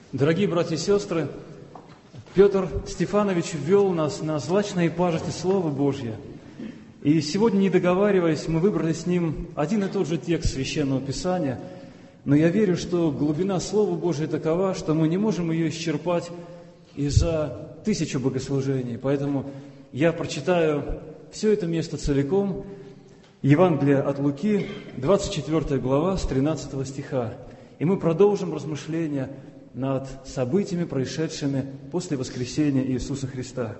Дорогие братья и сестры, Петр Стефанович ввел нас на злачные пажити Слова Божье. И сегодня, не договариваясь, мы выбрали с ним один и тот же текст Священного Писания, но я верю, что глубина Слова Божия такова, что мы не можем ее исчерпать и за 1000 богослужений. Поэтому я прочитаю все это место целиком. Евангелие от Луки, 24 глава, с 13 стиха. И мы продолжим размышления над событиями, происшедшими после воскресения Иисуса Христа.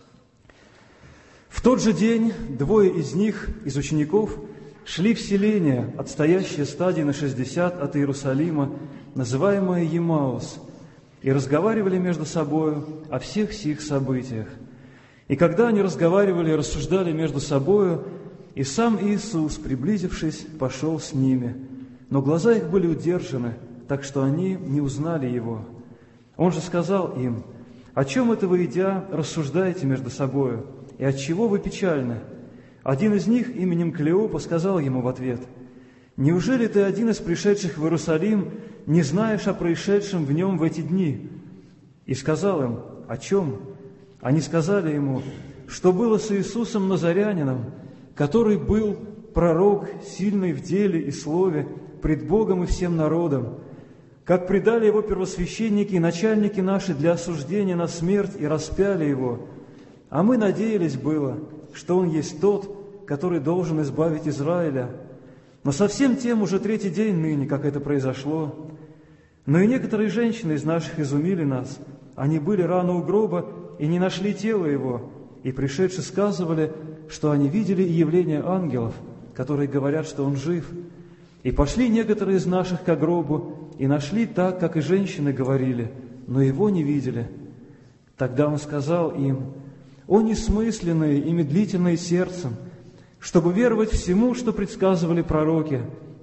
В тот же день 2 из них, из учеников, шли в селение, отстоящее стадии на 60 от Иерусалима, называемое Емаус, и разговаривали между собою о всех сих событиях. И когда они разговаривали и рассуждали между собою, и сам Иисус, приблизившись, пошел с ними, но глаза их были удержаны, так что они не узнали Его. Он же сказал им: «О чем это вы, идя, рассуждаете между собою, и отчего вы печальны?» Один из них, именем Клеопа, сказал ему в ответ: «Неужели ты, один из пришедших в Иерусалим, не знаешь о происшедшем в нем в эти дни?» И сказал им: «О чем?» Они сказали ему: «Что было с Иисусом Назарянином, который был пророк, сильный в деле и слове, пред Богом и всем народом, как предали его первосвященники и начальники наши для осуждения на смерть и распяли его. А мы надеялись было, что он есть тот, который должен избавить Израиля. Но совсем тем уже 3-й день ныне, как это произошло. Но и некоторые женщины из наших изумили нас. Они были рано у гроба и не нашли тело его, и пришедшие сказывали, что они видели явление ангелов, которые говорят, что он жив. И пошли некоторые из наших ко гробу, и нашли так, как и женщины говорили, но его не видели. Тогда он сказал им: «О несмысленные и медлительные сердцем, чтобы веровать всему, что предсказывали пророки!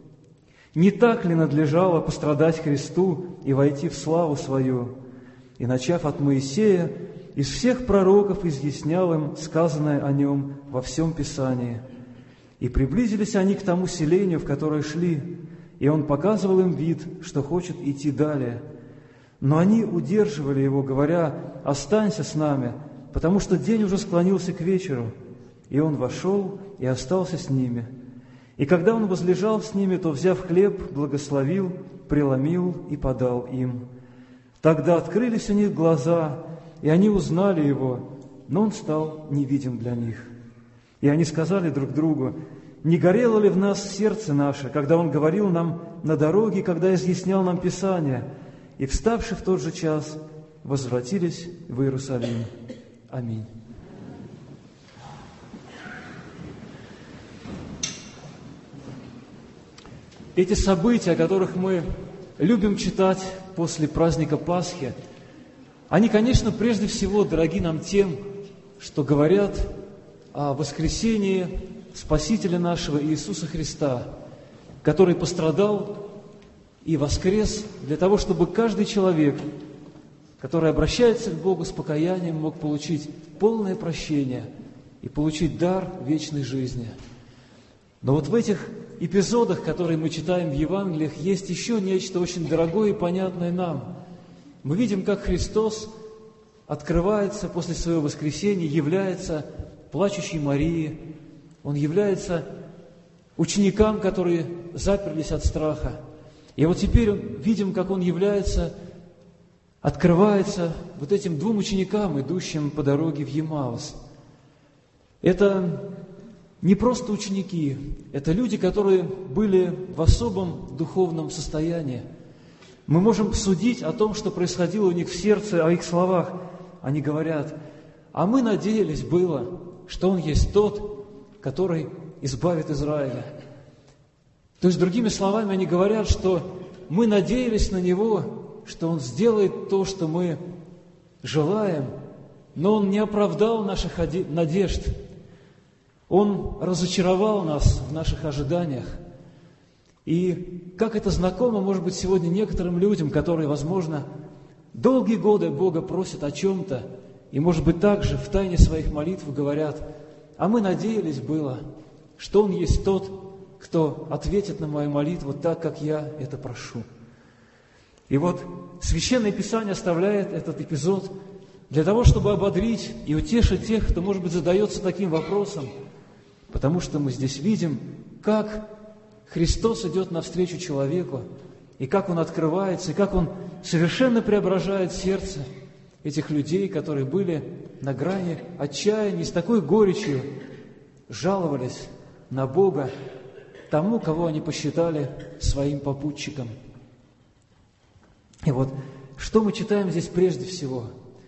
Не так ли надлежало пострадать Христу и войти в славу свою?» И, начав от Моисея, из всех пророков изъяснял им сказанное о нем во всем Писании. И приблизились они к тому селению, в которое шли, и он показывал им вид, что хочет идти далее. Но они удерживали его, говоря: «Останься с нами, потому что день уже склонился к вечеру». И он вошел и остался с ними. И когда он возлежал с ними, то, взяв хлеб, благословил, преломил и подал им. Тогда открылись у них глаза, и они узнали его, но он стал невидим для них. И они сказали друг другу: «Не горело ли в нас сердце наше, когда он говорил нам на дороге, когда изъяснял нам Писание?» И, вставши в тот же час, возвратились в Иерусалим. Аминь. Эти события, о которых мы любим читать после праздника Пасхи, они, конечно, прежде всего дороги нам тем, что говорят о воскресении Спасителя нашего Иисуса Христа, который пострадал и воскрес для того, чтобы каждый человек, который обращается к Богу с покаянием, мог получить полное прощение и получить дар вечной жизни. Но вот в этих эпизодах, которые мы читаем в Евангелиях, есть еще нечто очень дорогое и понятное нам. Мы видим, как Христос открывается после своего воскресения, является плачущей Марии, Он является ученикам, которые заперлись от страха. И вот теперь видим, как Он является, открывается вот этим 2 ученикам, идущим по дороге в Емаус. Это не просто ученики, это люди, которые были в особом духовном состоянии. Мы можем судить о том, что происходило у них в сердце, о их словах. Они говорят: «А мы надеялись было, что Он есть тот, который избавит Израиля». То есть, другими словами, они говорят, что мы надеялись на Него, что Он сделает то, что мы желаем, но Он не оправдал наших надежд. Он разочаровал нас в наших ожиданиях. И как это знакомо, может быть, сегодня некоторым людям, которые, возможно, долгие годы Бога просят о чем-то, и, может быть, также в тайне своих молитв говорят: «А мы надеялись было, что Он есть тот, кто ответит на мою молитву так, как я это прошу». И вот Священное Писание оставляет этот эпизод для того, чтобы ободрить и утешить тех, кто, может быть, задается таким вопросом, потому что мы здесь видим, как Христос идет навстречу человеку, и как Он открывается, и как Он совершенно преображает сердце этих людей, которые были на грани отчаяния, с такой горечью жаловались на Бога, тому, кого они посчитали своим попутчиком. И вот, что мы читаем здесь прежде всего?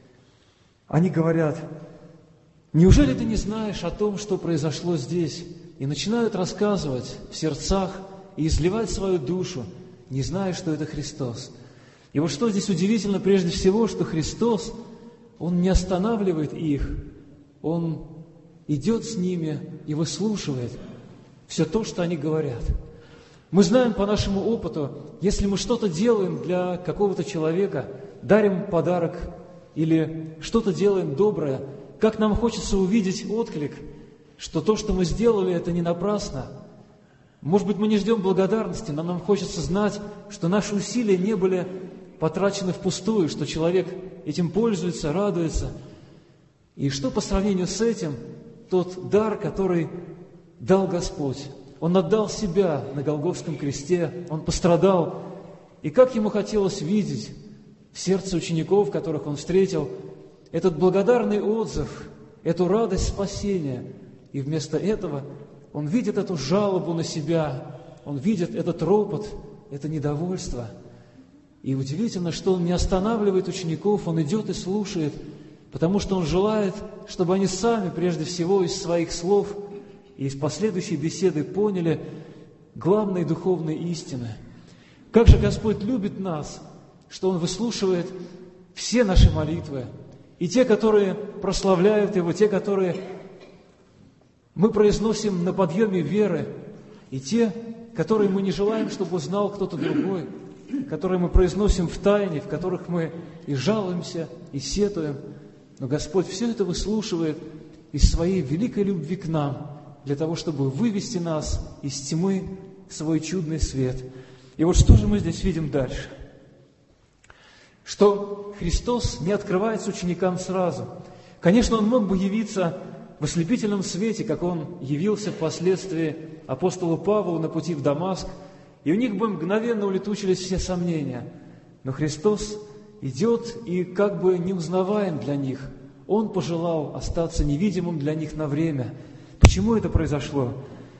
Они говорят: «Неужели ты не знаешь о том, что произошло здесь?» И начинают рассказывать в сердцах и изливать свою душу, не зная, что это Христос. И вот что здесь удивительно прежде всего, что Христос, Он не останавливает их, Он идет с ними и выслушивает все то, что они говорят. Мы знаем по нашему опыту, если мы что-то делаем для какого-то человека, дарим подарок или что-то делаем доброе, как нам хочется увидеть отклик, что то, что мы сделали, это не напрасно. Может быть, мы не ждем благодарности, но нам хочется знать, что наши усилия не были потрачены впустую, что человек этим пользуется, радуется. И что по сравнению с этим тот дар, который дал Господь? Он отдал Себя на Голгофском кресте, Он пострадал. И как Ему хотелось видеть в сердце учеников, которых Он встретил, этот благодарный отзыв, эту радость спасения. И вместо этого он видит эту жалобу на себя, он видит этот ропот, это недовольство. И удивительно, что он не останавливает учеников, он идет и слушает, потому что он желает, чтобы они сами, прежде всего, из своих слов и из последующей беседы поняли главные духовные истины. Как же Господь любит нас, что Он выслушивает все наши молитвы, и те, которые прославляют Его, те, которые мы произносим на подъеме веры, и те, которые мы не желаем, чтобы узнал кто-то другой, которые мы произносим в тайне, в которых мы и жалуемся, и сетуем. Но Господь все это выслушивает из Своей великой любви к нам, для того, чтобы вывести нас из тьмы в Свой чудный свет. И вот что же мы здесь видим дальше? Что Христос не открывается ученикам сразу. Конечно, Он мог бы явиться в ослепительном свете, как Он явился впоследствии апостолу Павлу на пути в Дамаск, и у них бы мгновенно улетучились все сомнения. Но Христос идет и как бы неузнаваем для них. Он пожелал остаться невидимым для них на время. Почему это произошло?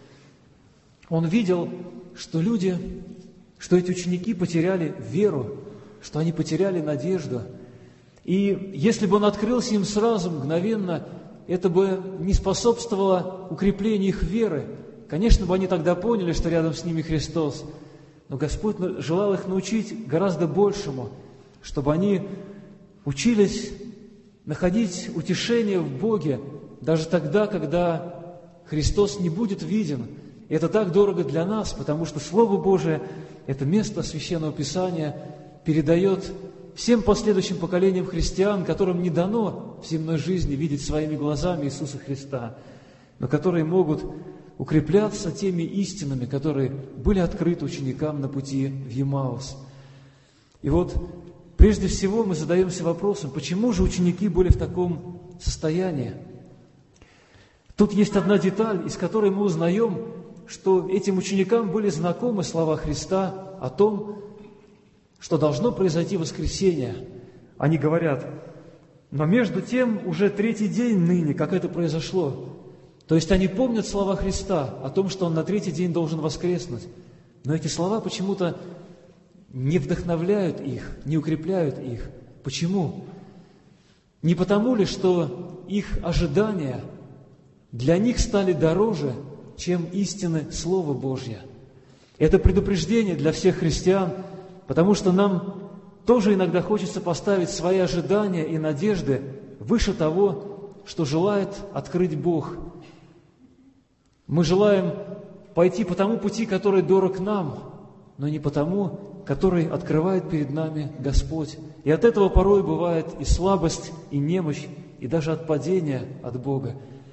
Он видел, что эти ученики потеряли веру, что они потеряли надежду. И если бы Он открылся им сразу, мгновенно, это бы не способствовало укреплению их веры. Конечно бы они тогда поняли, что рядом с ними Христос. Но Господь желал их научить гораздо большему, чтобы они учились находить утешение в Боге даже тогда, когда Христос не будет виден. И это так дорого для нас, потому что Слово Божие, это место Священного Писания, передает всем последующим поколениям христиан, которым не дано в земной жизни видеть своими глазами Иисуса Христа, но которые могут укрепляться теми истинами, которые были открыты ученикам на пути в Емаус. И вот, прежде всего, мы задаемся вопросом, почему же ученики были в таком состоянии? Тут есть одна деталь, из которой мы узнаем, что этим ученикам были знакомы слова Христа о том, что должно произойти воскресение. Они говорят: но между тем уже 3-й день ныне, как это произошло. То есть они помнят слова Христа о том, что Он на 3-й день должен воскреснуть. Но эти слова почему-то не вдохновляют их, не укрепляют их. Почему? Не потому ли, что их ожидания для них стали дороже, чем истины Слова Божьего? Это предупреждение для всех христиан, потому что нам тоже иногда хочется поставить свои ожидания и надежды выше того, что желает открыть Бог. Мы желаем пойти по тому пути, который дорог нам, но не по тому, который открывает перед нами Господь. И от этого порой бывает и слабость, и немощь, и даже отпадение от Бога.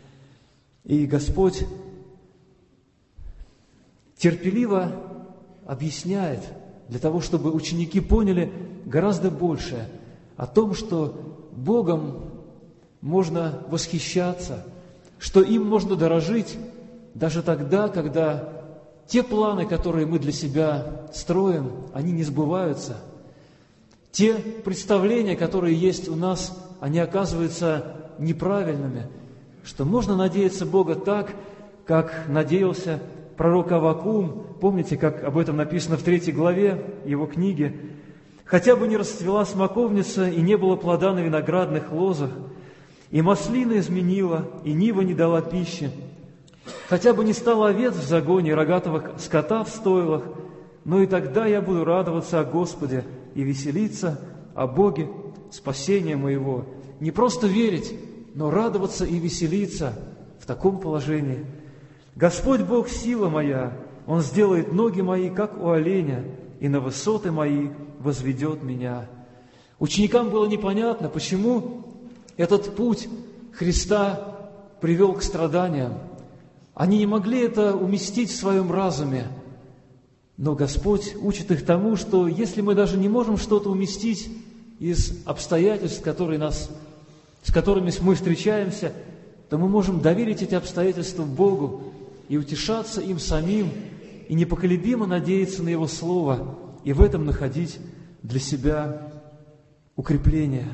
И Господь терпеливо объясняет для того, чтобы ученики поняли гораздо больше о том, что Богом можно восхищаться, что им можно дорожить даже тогда, когда те планы, которые мы для себя строим, они не сбываются. Те представления, которые есть у нас, они оказываются неправильными, что можно надеяться Бога так, как надеялся пророк Аввакум. Помните, как об этом написано в 3 главе его книги? «Хотя бы не расцвела смоковница, и не было плода на виноградных лозах, и маслина изменила, и нива не дала пищи, хотя бы не стало овец в загоне, и рогатого скота в стойлах, но и тогда я буду радоваться о Господе и веселиться о Боге спасения моего». Не просто верить, но радоваться и веселиться в таком положении. «Господь Бог – сила моя, Он сделает ноги мои, как у оленя, и на высоты мои возведет меня». Ученикам было непонятно, почему этот путь Христа привел к страданиям. Они не могли это уместить в своем разуме. Но Господь учит их тому, что если мы даже не можем что-то уместить из обстоятельств, с которыми мы встречаемся, то мы можем доверить эти обстоятельства Богу и утешаться им самим, и непоколебимо надеяться на Его Слово, и в этом находить для себя укрепление.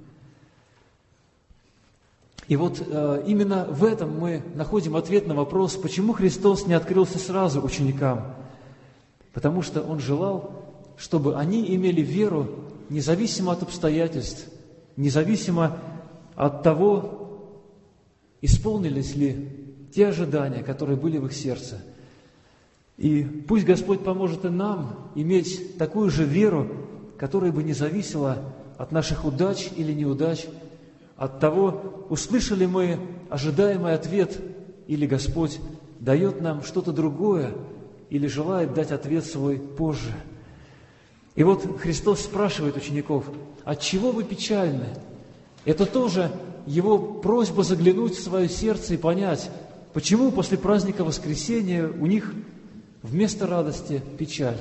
И вот именно в этом мы находим ответ на вопрос, почему Христос не открылся сразу ученикам. Потому что Он желал, чтобы они имели веру независимо от обстоятельств, независимо от того, исполнились ли те ожидания, которые были в их сердце. И пусть Господь поможет и нам иметь такую же веру, которая бы не зависела от наших удач или неудач, от того, услышали мы ожидаемый ответ, или Господь дает нам что-то другое, или желает дать ответ свой позже. И вот Христос спрашивает учеников: «Отчего вы печальны?» Это тоже Его просьба заглянуть в свое сердце и понять, почему после праздника Воскресения у них вместо радости печаль.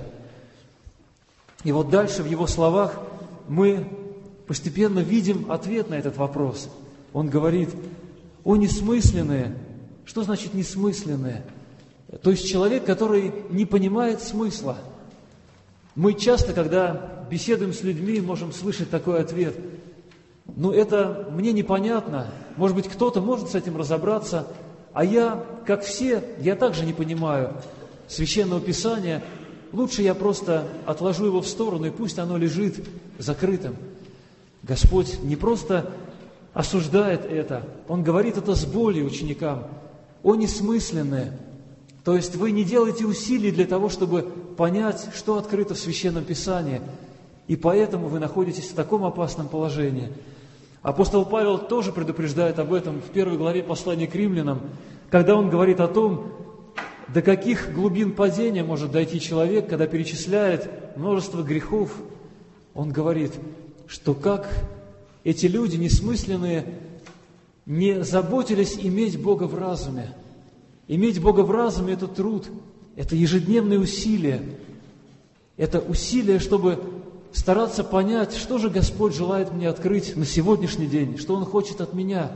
И вот дальше в Его словах мы постепенно видим ответ на этот вопрос. Он говорит: «О несмысленные!» Что значит несмысленные? То есть человек, который не понимает смысла. Мы часто, когда беседуем с людьми, можем слышать такой ответ: «Ну, это мне непонятно, может быть, кто-то может с этим разобраться, а я, как все, я также не понимаю Священного Писания, лучше я просто отложу его в сторону, и пусть оно лежит закрытым». Господь не просто осуждает это, Он говорит это с болью ученикам: «О несмысленные!» То есть вы не делаете усилий для того, чтобы понять, что открыто в Священном Писании, и поэтому вы находитесь в таком опасном положении. Апостол Павел тоже предупреждает об этом в 1 главе послания к римлянам, когда он говорит о том, до каких глубин падения может дойти человек, когда перечисляет множество грехов. Он говорит, что как эти люди несмысленные не заботились иметь Бога в разуме. Иметь Бога в разуме – это труд, это ежедневные усилия. Это усилия, чтобы стараться понять, что же Господь желает мне открыть на сегодняшний день, что Он хочет от меня.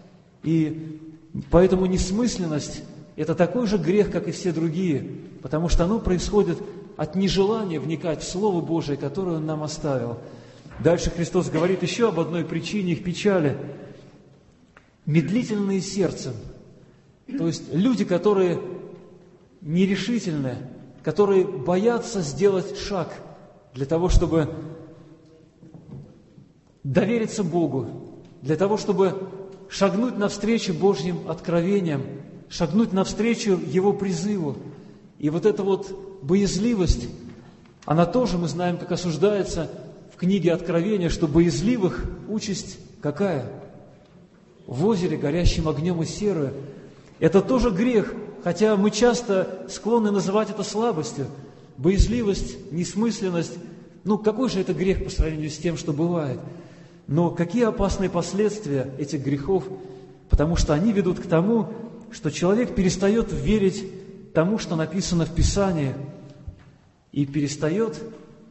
И поэтому несмысленность – это такой же грех, как и все другие, потому что оно происходит от нежелания вникать в Слово Божие, которое Он нам оставил. Дальше Христос говорит еще об одной причине их печали. Медлительные сердцем. То есть люди, которые нерешительны, которые боятся сделать шаг для того, чтобы довериться Богу, для того, чтобы шагнуть навстречу Божьим откровениям, шагнуть навстречу Его призыву. И вот эта вот боязливость, она тоже, мы знаем, как осуждается в книге Откровения, что боязливых участь какая? В озере, горящим огнем и серою. Это тоже грех, хотя мы часто склонны называть это слабостью. Боязливость, несмысленность, какой же это грех по сравнению с тем, что бывает? Но какие опасные последствия этих грехов? Потому что они ведут к тому, что человек перестает верить тому, что написано в Писании, и перестает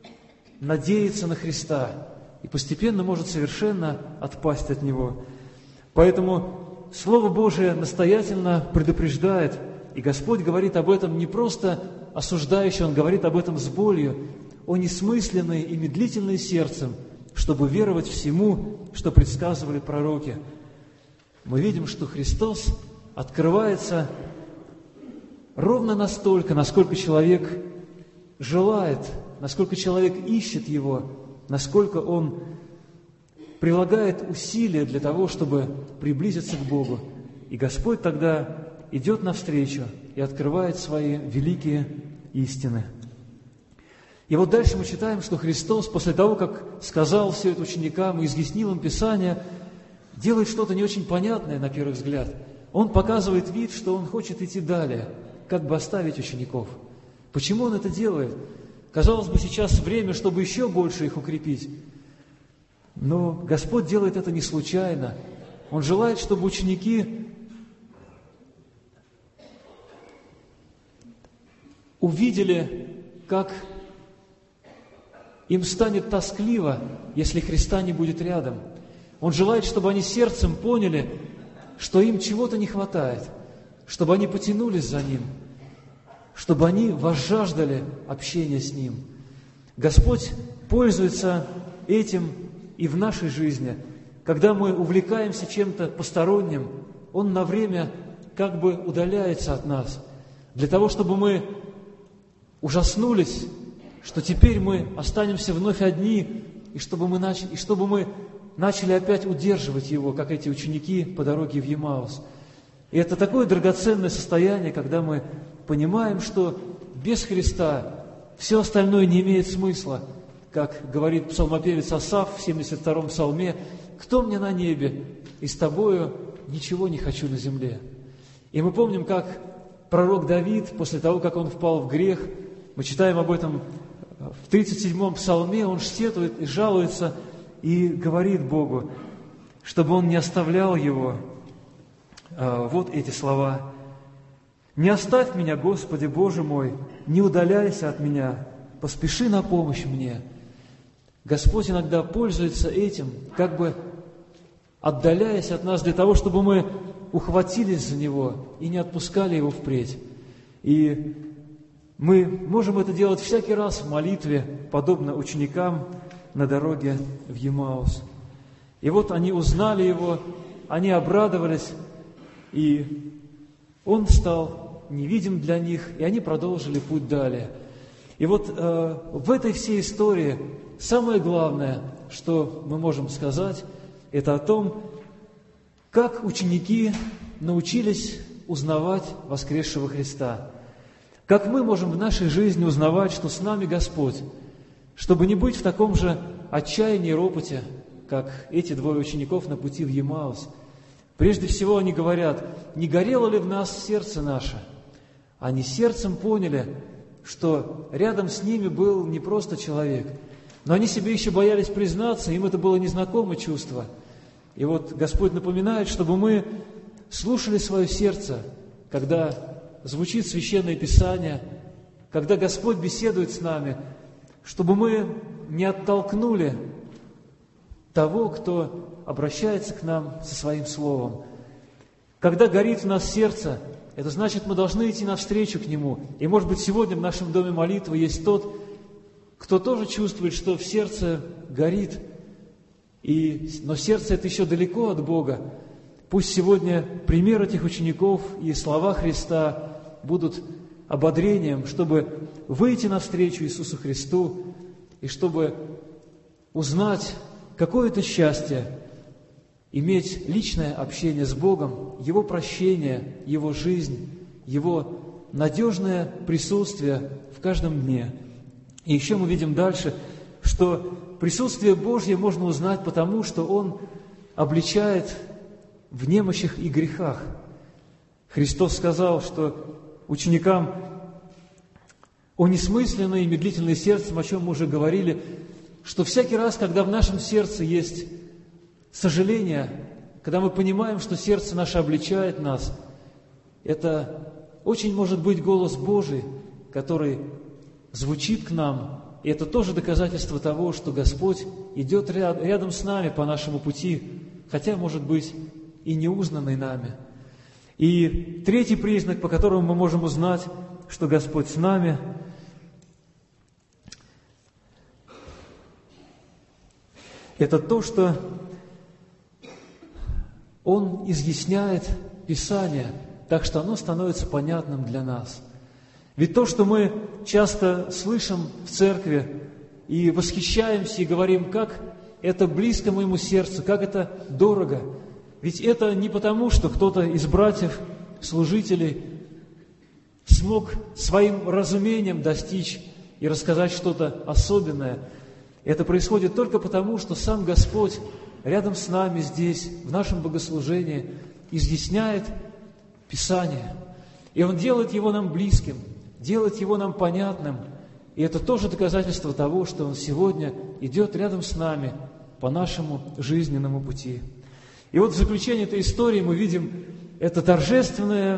надеяться на Христа и постепенно может совершенно отпасть от Него. Поэтому Слово Божие настоятельно предупреждает, и Господь говорит об этом не просто осуждающе, Он говорит об этом с болью, о несмысленной и медлительной сердцем, чтобы веровать всему, что предсказывали пророки. Мы видим, что Христос открывается ровно настолько, насколько человек желает, насколько человек ищет Его, насколько он прилагает усилия для того, чтобы приблизиться к Богу. И Господь тогда идет навстречу и открывает свои великие истины. И вот дальше мы читаем, что Христос, после того, как сказал все это ученикам и изъяснил им Писание, делает что-то не очень понятное на первый взгляд. Он показывает вид, что Он хочет идти далее, как бы оставить учеников. Почему Он это делает? Казалось бы, сейчас время, чтобы еще больше их укрепить. Но Господь делает это не случайно. Он желает, чтобы ученики увидели, как им станет тоскливо, если Христа не будет рядом. Он желает, чтобы они сердцем поняли, что им чего-то не хватает, чтобы они потянулись за Ним, чтобы они возжаждали общения с Ним. Господь пользуется этим и в нашей жизни. Когда мы увлекаемся чем-то посторонним, Он на время как бы удаляется от нас, для того, чтобы мы ужаснулись, что теперь мы останемся вновь одни, и чтобы мы начали опять удерживать Его, как эти ученики по дороге в Емаус. И это такое драгоценное состояние, когда мы понимаем, что без Христа все остальное не имеет смысла. Как говорит псалмопевец Асаф в 72-м псалме: «Кто мне на небе, и с Тобою ничего не хочу на земле». И мы помним, как пророк Давид, после того, как он впал в грех, мы читаем об этом в 37-м псалме, он сетует и жалуется, и говорит Богу, чтобы Он не оставлял его. Вот эти слова: «Не оставь меня, Господи Боже мой, не удаляйся от меня, поспеши на помощь мне». Господь иногда пользуется этим, как бы отдаляясь от нас, для того, чтобы мы ухватились за Него и не отпускали Его впредь. И мы можем это делать всякий раз в молитве, подобно ученикам на дороге в Емаус. И вот они узнали Его, они обрадовались, и Он стал невидим для них, и они продолжили путь далее. И вот в этой всей истории самое главное, что мы можем сказать, это о том, как ученики научились узнавать воскресшего Христа. Как мы можем в нашей жизни узнавать, что с нами Господь, чтобы не быть в таком же отчаянии и ропоте, как эти двое учеников на пути в Емаус. Прежде всего они говорят: не горело ли в нас сердце наше? Они сердцем поняли, что рядом с ними был не просто человек, но они себе еще боялись признаться, им это было незнакомое чувство. И вот Господь напоминает, чтобы мы слушали свое сердце, когда звучит Священное Писание, когда Господь беседует с нами, чтобы мы не оттолкнули того, кто обращается к нам со своим словом. Когда горит в нас сердце, это значит, мы должны идти навстречу к Нему. И, может быть, сегодня в нашем доме молитвы есть тот, кто тоже чувствует, что в сердце горит, но сердце это еще далеко от Бога. Пусть сегодня пример этих учеников и слова Христа будут ободрением, чтобы выйти навстречу Иисусу Христу и чтобы узнать, какое это счастье иметь личное общение с Богом, Его прощение, Его жизнь, Его надежное присутствие в каждом дне. И еще мы видим дальше, что присутствие Божье можно узнать потому, что Он обличает в немощах и грехах. Христос сказал, что ученикам о несмысленной и медлительной сердцем, о чем мы уже говорили, что всякий раз, когда в нашем сердце есть сожаление, когда мы понимаем, что сердце наше обличает нас, это очень может быть голос Божий, который звучит к нам И это тоже доказательство того, что Господь идет рядом с нами по нашему пути, хотя, может быть, и неузнанный нами. И третий признак, по которому мы можем узнать, что Господь с нами, это то, что Он изъясняет Писание, так что оно становится понятным для нас. Ведь то, что мы часто слышим в церкви и восхищаемся, и говорим, как это близко моему сердцу, как это дорого. Ведь это не потому, что кто-то из братьев, служителей, смог своим разумением достичь и рассказать что-то особенное. Это происходит только потому, что сам Господь рядом с нами здесь, в нашем богослужении, изъясняет Писание. И Он делает его нам близким, делает его нам понятным. И это тоже доказательство того, что Он сегодня идет рядом с нами по нашему жизненному пути. И вот в заключение этой истории мы видим это торжественный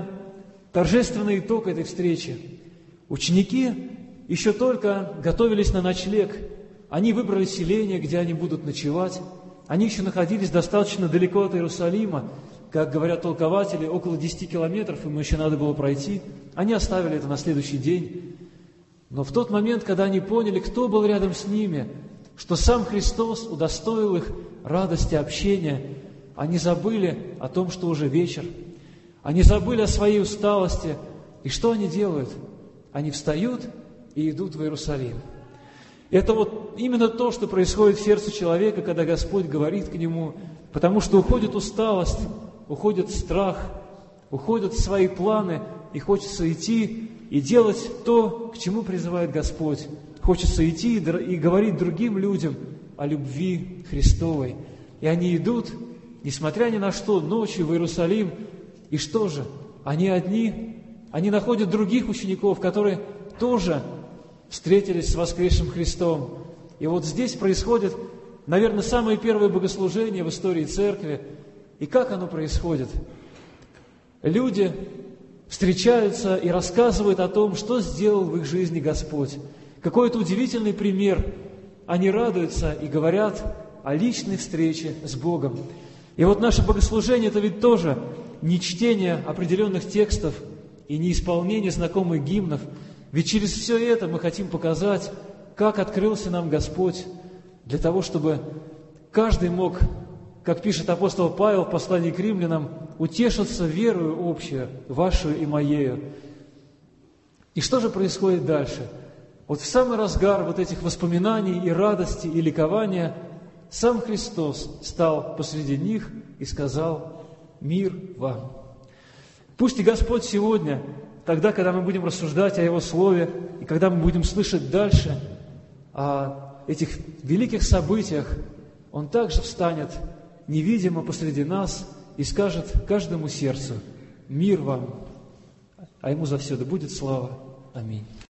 итог этой встречи. Ученики еще только готовились на ночлег. Они выбрали селение, где они будут ночевать. Они еще находились достаточно далеко от Иерусалима, как говорят толкователи, около 10 километров, им еще надо было пройти. Они оставили это на следующий день. Но в тот момент, когда они поняли, кто был рядом с ними, что сам Христос удостоил их радости общения, они забыли о том, что уже вечер. Они забыли о своей усталости. И что они делают? Они встают и идут в Иерусалим. Это вот именно то, что происходит в сердце человека, когда Господь говорит к нему, потому что уходит усталость, уходит страх, уходят свои планы, и хочется идти и делать то, к чему призывает Господь. Хочется идти и говорить другим людям о любви Христовой. И они идут, несмотря ни на что, ночью в Иерусалим. И что же? Они одни, они находят других учеников, которые тоже встретились с воскресшим Христом. И вот здесь происходит, наверное, самое первое богослужение в истории Церкви. И как оно происходит? Люди встречаются и рассказывают о том, что сделал в их жизни Господь. Какой это удивительный пример. Они радуются и говорят о личной встрече с Богом. И вот наше богослужение – это ведь тоже не чтение определенных текстов и не исполнение знакомых гимнов. Ведь через все это мы хотим показать, как открылся нам Господь, для того, чтобы каждый мог, как пишет апостол Павел в послании к римлянам, утешиться верою общую, вашу и моею. И что же происходит дальше? Вот в самый разгар вот этих воспоминаний и радости, и ликования сам Христос стал посреди них и сказал: «Мир вам». Пусть и Господь сегодня, тогда, когда мы будем рассуждать о Его Слове, и когда мы будем слышать дальше о этих великих событиях, Он также встанет невидимо посреди нас и скажет каждому сердцу: «Мир вам», а Ему за все да будет слава. Аминь.